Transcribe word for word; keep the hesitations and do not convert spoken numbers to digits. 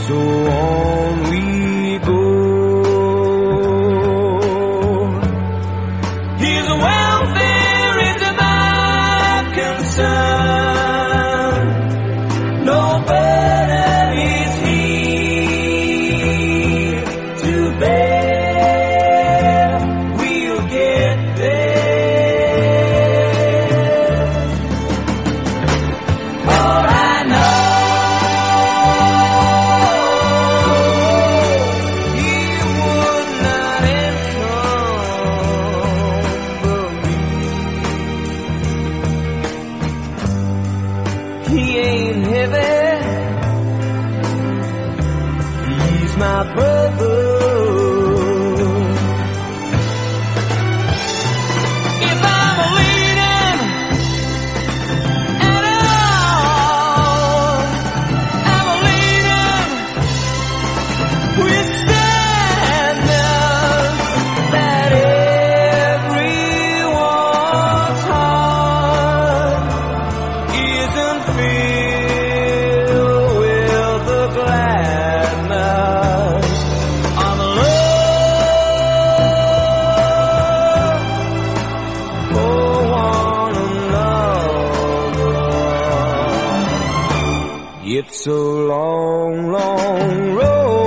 So on we go. His welfare is my concern. No burden is he to bear. We'll get there. For I know he would not encumber me. He ain't heavy. He's my brother. If I'm leaning at all, I'm leaning with sadness that everyone's heart isn't filled with the gladness of love for one another. It's a long, long road